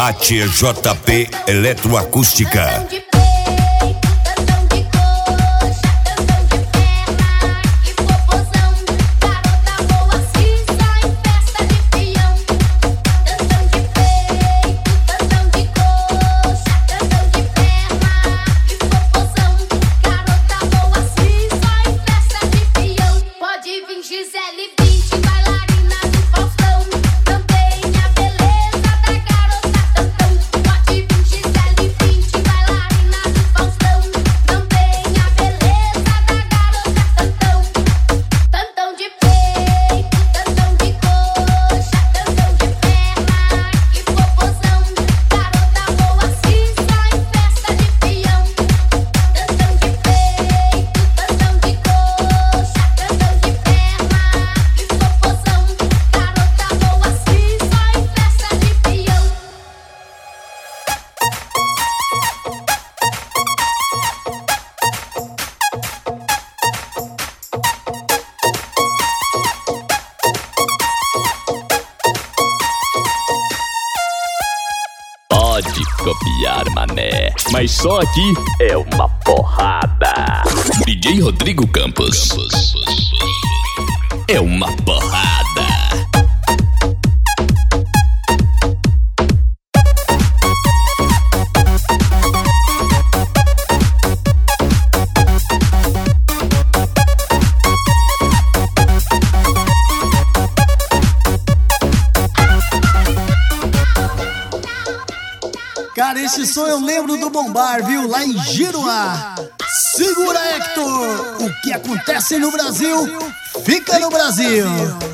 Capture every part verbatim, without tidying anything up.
A T J P Eletroacústica. Pode copiar, mané, mas só aqui é uma porrada. D J Rodrigo Campos é uma porrada. Cara, esse som eu lembro do Bombar, viu? Lá em Giruá. Segura, Hector! O que acontece no Brasil, fica no Brasil.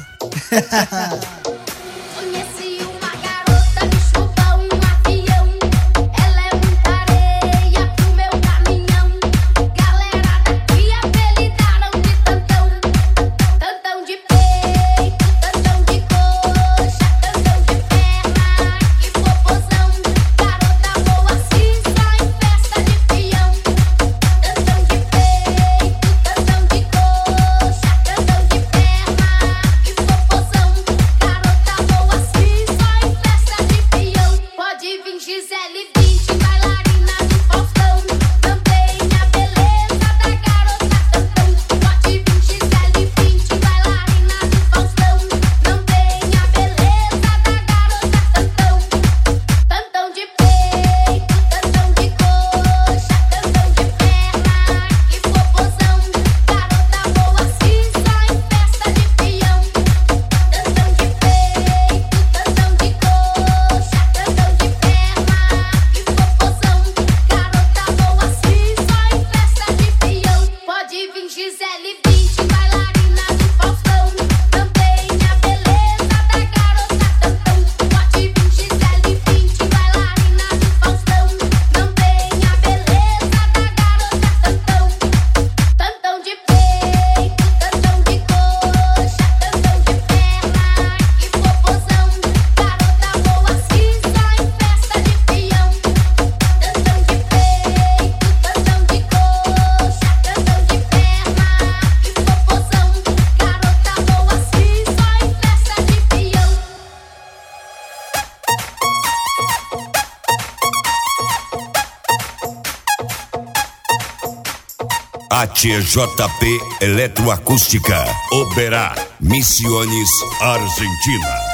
A T J P Eletroacústica, Oberá, Misiones, Argentina.